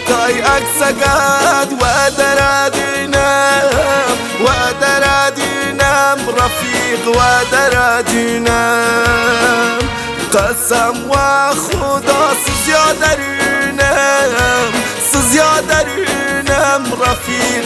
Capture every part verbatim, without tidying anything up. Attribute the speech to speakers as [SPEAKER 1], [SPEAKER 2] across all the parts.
[SPEAKER 1] تای اکسگد و دردینم و دردینم رفیق و دردینم قسم و خدا سزیادرینم سزیادرینم رفیق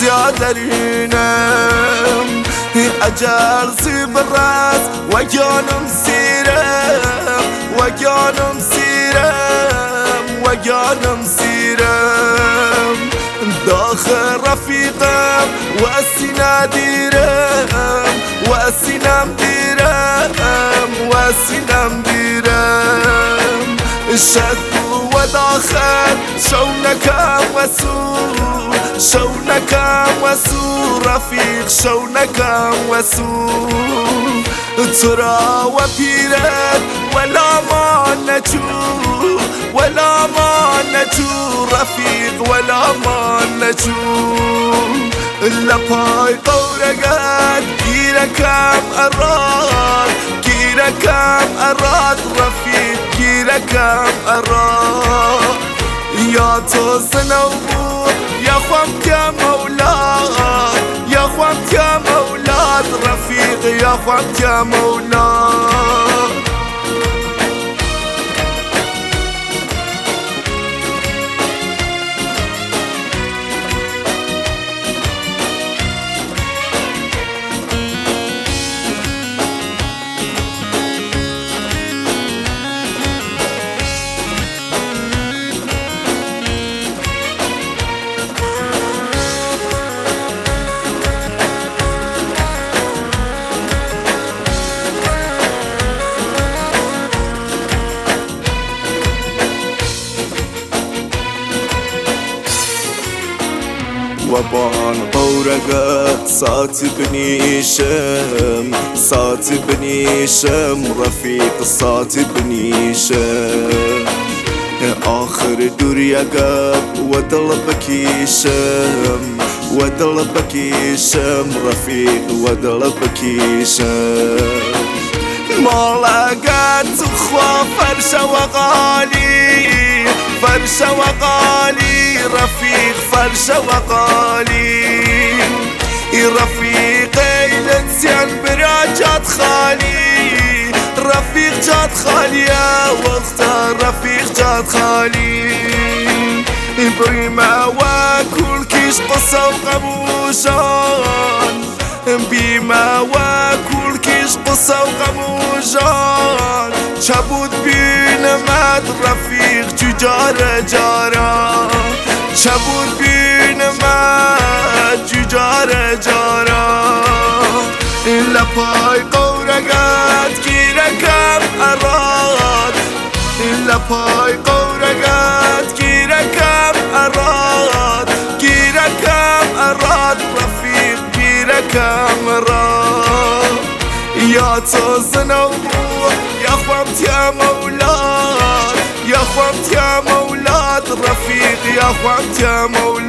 [SPEAKER 1] سزیادرینم اجر زبرت و جانم سیرم و جانم سیرم و جانم سیرم داخل رفیقم و سینه دیرم و سینم دیرم و سینم دیرم شد و داخل شونکم و سو شونکم و سو رفیق شونکم و سو ترا و پیرت ولا ما نجو ولا ما نجو رفیق ولا ما نجو لپای قورگت گیرکم اراد گیرکم اراد رفیق گیرکم اراد یا تو زنوبود یا خوام که مولاد یا خوام که مولاد رفیق یا خوام که مولاد و بان قورگت ساتی بنیشم ساتی بنیشم رفیق ساتی بنیشم آخر دوری اگب و دل بکیشم و دل بکیشم رفیق و دل بکیشم مالقت خوا فرش و غالی فرش و غالی رفیق فرش و غالی رفیق ایلتسیان برا جات خالی رفیق جات خالی وقتا رفیق جات خالی بریمه و کل کش قصه و قموشان بیمه و کل کش قصه و قموشان چبود بینمد رفیق ججار جارا چبود بینمد ججار جارا لپای قورگت گیرکم اراد لپای قورگت گیرکم اراد گیرکم اراد رفیق گیرکم اراد یا تو زنوبو یا خوامت یا مولاد یا خوامت یا مولاد رفیق یا خوامت یا مولاد